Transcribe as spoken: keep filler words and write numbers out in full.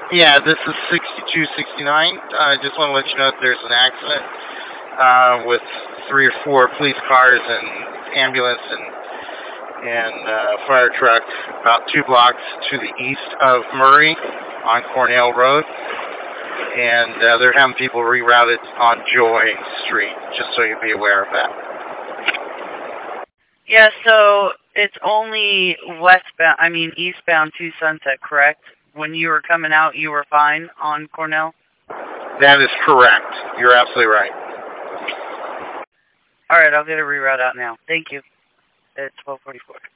Yeah, this is sixty-two sixty-nine. I uh, just want to let you know that there's an accident uh, with three or four police cars and ambulance and and uh, fire truck about two blocks to the east of Murray on Cornell Road, and uh, they're having people rerouted on Joy Street, just so you'll be aware of that. Yeah, so it's only westbound, I mean eastbound to Sunset, correct? When you were coming out, you were fine on Cornell? That is correct. You're absolutely right. All right, I'll get a reroute out now. Thank you. It's twelve forty-four.